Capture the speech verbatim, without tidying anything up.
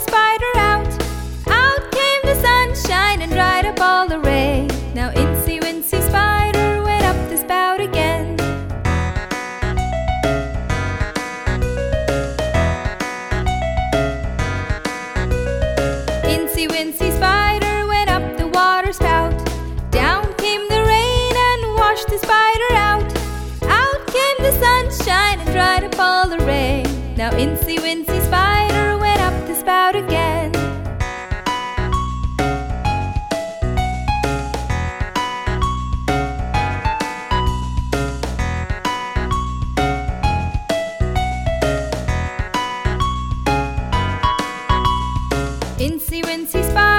spider out. Out came the sunshine and dried up all the rain. Now Incy Wincy Spider went up the spout again. Incy Wincy Spider went up the water spout. Down came the rain and washed the spider out. Out came the sunshine and dried up all the rain. Now Incy Wincy Spider went up the spout again. Incy Wincy Spider